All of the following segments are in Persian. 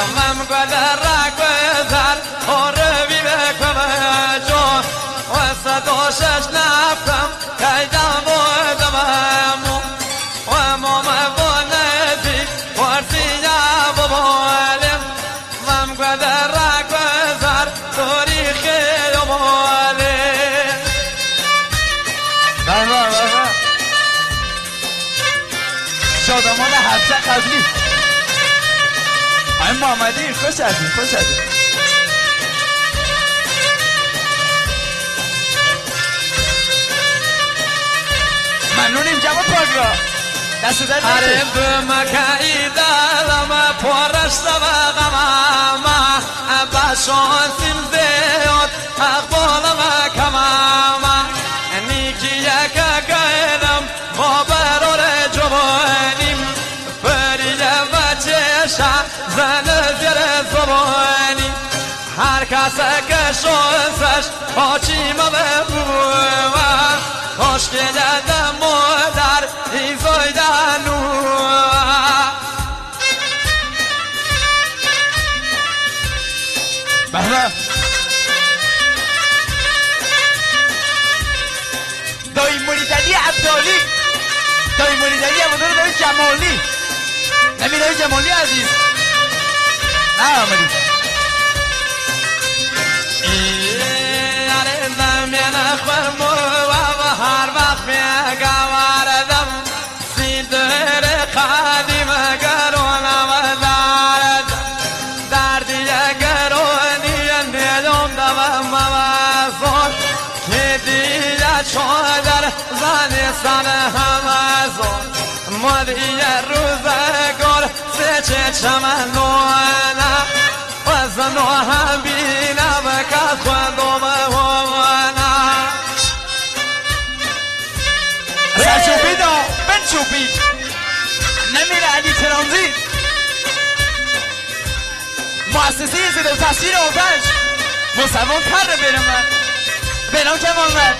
من قدر گذر آروی بکمجو وسط آشش نفتم کیدم و دممو و مام بانزی پرسیم و بالم من قدر گذر تاریخی و بالم شادمان هفته قبلی آی محمدی خوش هستیم خوش هستیم ممنونیم جواب پاگرا دست در هره بمکایی دلم پرش سبقم بشانسیم زیاد اقبالم کمم نیکی یک گیرم با برار جوانیم بریه و چشم زن زیر زبانی هر کس که شوزش آچیم ببوم کاشکی دم مادر ایزای دنو بله دایی موریدلی عبدالی دایی موریدلی عبدالی دایی جمالی نمی دایی جمالی عزیز نه آمدی یاره زمین خورمو و هر وقت میگواردم سیدر قدیم گرونم دارد دردی گرونی نیدم دوم موزون که دیگه چادر زنستان همزون مدی روزگار سه چمنونه و زنو هم بینم که خودم همونه سرچوبی دا بنچوبی نمیره علی ترانزیت مؤسسه زیر تاثیر آتش مصوان پر برم بنام کمان من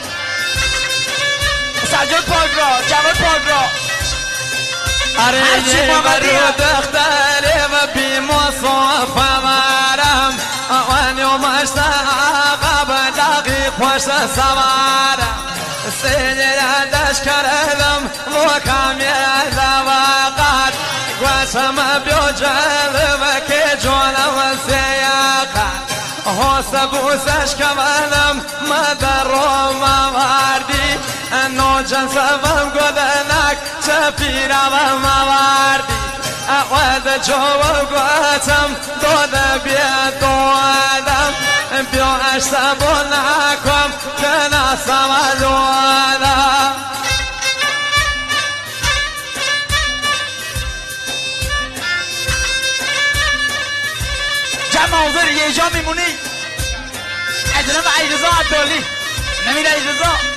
سجاد پاگرا جواد پاگرا اره یه برو دختره و بی مصافه مرم آنی و مشتا عقب دقیق پشت سوارم سینه دش کردم مکمیل وقت گوشم بیا جلوه که جانم سیقت حوصه بوسش کمالم مدر رو موردی نو جنسم گدنک چه پیرم موردی اقواد جو گوتم داده بیا دادم بیا اشتبو نکم که نسم دادم جمع حاضر یه جا میمونی از جناب علیرضا عبدالی نمیره علیرضا